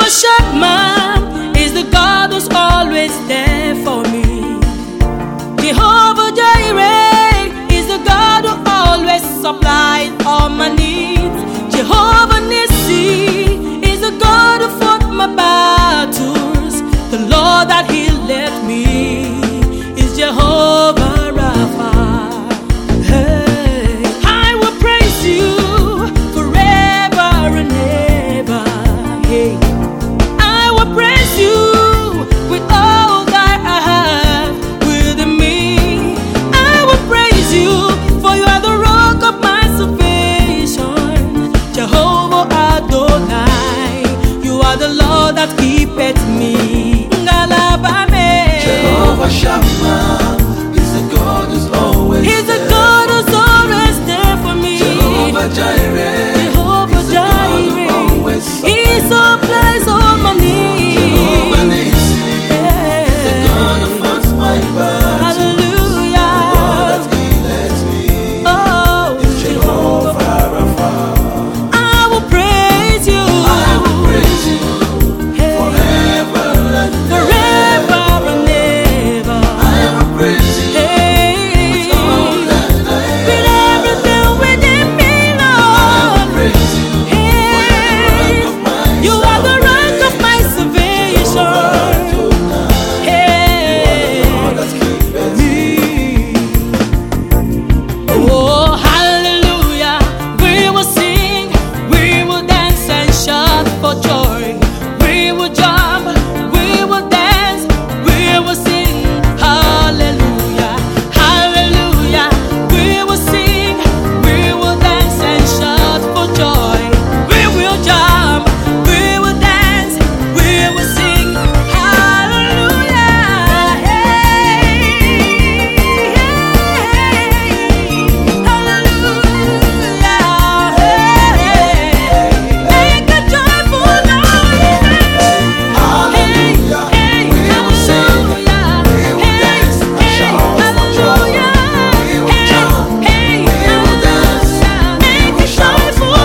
Shammah is the God who's always there for me. Jehovah Jireh is the God who always supplies all my needs. Jehovah Nissi is the God who fought my battles. The Lord that He left me is Jehovah Rapha. Hey, I will praise You forever and ever. Hey, I will praise You with all that I have within me. I will praise You, for You are the rock of my salvation. Jehovah Adonai, You are the Lord that keepeth me. Jehovah Shammah is the God who's always He's there. the God who's always there for me. Jehovah Jireh, Jehovah Jireh, He supplies all my needs. Jehovah Nissi, the God who fights my battles. Hallelujah. The Lord that healeth me is Jehovah Rapha. I will praise You. I will praise You forever and forever and ever. I will praise You with all that I have. With everything within me, I will Lord. praise You for You are the rock of my You are the rock of my Jehovah salvation. Adonai, Hey. Lord that keepeth me. Oh, hallelujah. We will sing, we will dance and shout for joy. We will jump, we will dance, we will sing. Hallelujah, hallelujah. We will sing, we will dance and shout for joy. We will jump, we will dance, we will sing. Hallelujah. Make a joyful noise. Hallelujah. We will sing, we will dance and shout for joy. We will jump, we will dance, we will shout for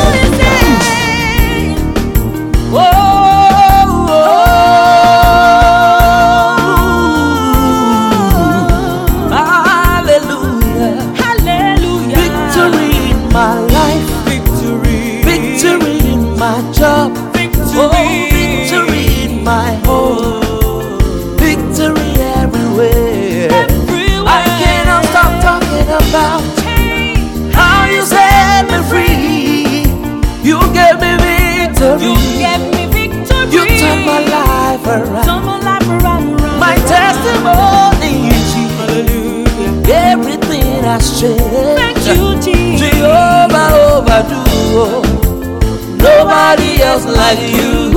Hallelujah. Hallelujah. Victory in my life, Victory. victory in my job, oh, victory in my home, victory everywhere. I cannot stop talking about how You set me free. You gave me victory. You gave me victory. You turned my life around. Turn my life around. My testimony is Hallelujah. everything has changed. Thank You, Jesus. Jehovah overdo. Nobody else like You.